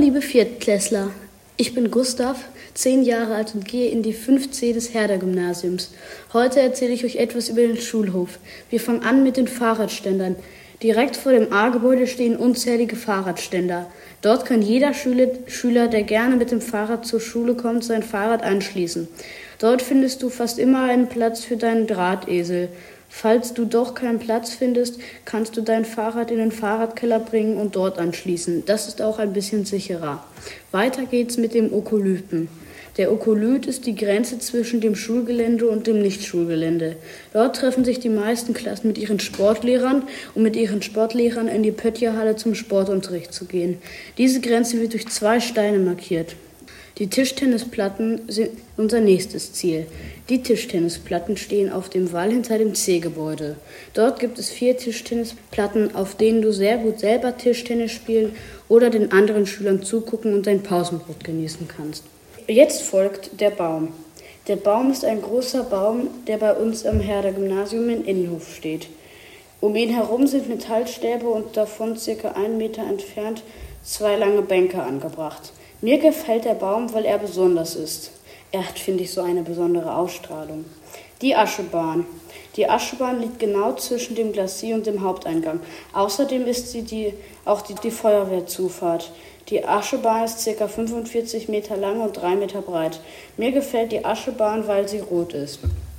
liebe Viertklässler, ich bin Gustav, 10 Jahre alt und gehe in die 5C des Herder-Gymnasiums. Heute erzähle ich euch etwas über den Schulhof. Wir fangen an mit den Fahrradständern. Direkt vor dem A-Gebäude stehen unzählige Fahrradständer. Dort kann jeder Schüler, der gerne mit dem Fahrrad zur Schule kommt, sein Fahrrad anschließen. Dort findest du fast immer einen Platz für deinen Drahtesel. Falls du doch keinen Platz findest, kannst du dein Fahrrad in den Fahrradkeller bringen und dort anschließen. Das ist auch ein bisschen sicherer. Weiter geht's mit dem Okolypen. Der Okolyt ist die Grenze zwischen dem Schulgelände und dem Nichtschulgelände. Dort treffen sich die meisten Klassen mit ihren Sportlehrern, um mit ihren Sportlehrern in die Pöttcherhalle zum Sportunterricht zu gehen. Diese Grenze wird durch 2 Steine markiert. Die Tischtennisplatten sind unser nächstes Ziel. Die Tischtennisplatten stehen auf dem Wall hinter dem C-Gebäude. Dort gibt es 4 Tischtennisplatten, auf denen du sehr gut selber Tischtennis spielen oder den anderen Schülern zugucken und dein Pausenbrot genießen kannst. Jetzt folgt der Baum. Der Baum ist ein großer Baum, der bei uns am Herder-Gymnasium in Innenhof steht. Um ihn herum sind Metallstäbe und davon ca. 1 Meter entfernt 2 lange Bänke angebracht. Mir gefällt der Baum, weil er besonders ist. Er hat, finde ich, so eine besondere Ausstrahlung. Die Aschebahn. Die Aschebahn liegt genau zwischen dem Glacis und dem Haupteingang. Außerdem ist sie auch die Feuerwehrzufahrt. Die Aschebahn ist ca. 45 Meter lang und 3 Meter breit. Mir gefällt die Aschebahn, weil sie rot ist.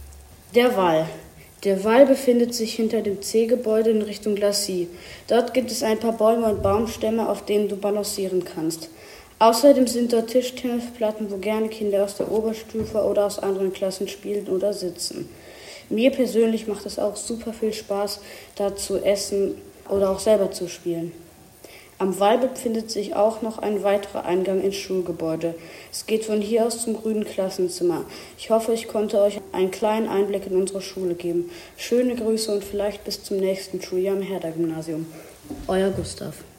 Der Wall. Der Wall befindet sich hinter dem C-Gebäude in Richtung Glacis. Dort gibt es ein paar Bäume und Baumstämme, auf denen du balancieren kannst. Außerdem sind dort Tischtennisplatten, wo gerne Kinder aus der Oberstufe oder aus anderen Klassen spielen oder sitzen. Mir persönlich macht es auch super viel Spaß, da zu essen oder auch selber zu spielen. Am Wall befindet sich auch noch ein weiterer Eingang ins Schulgebäude. Es geht von hier aus zum grünen Klassenzimmer. Ich hoffe, ich konnte euch einen kleinen Einblick in unsere Schule geben. Schöne Grüße und vielleicht bis zum nächsten Schuljahr im Herder-Gymnasium. Euer Gustav.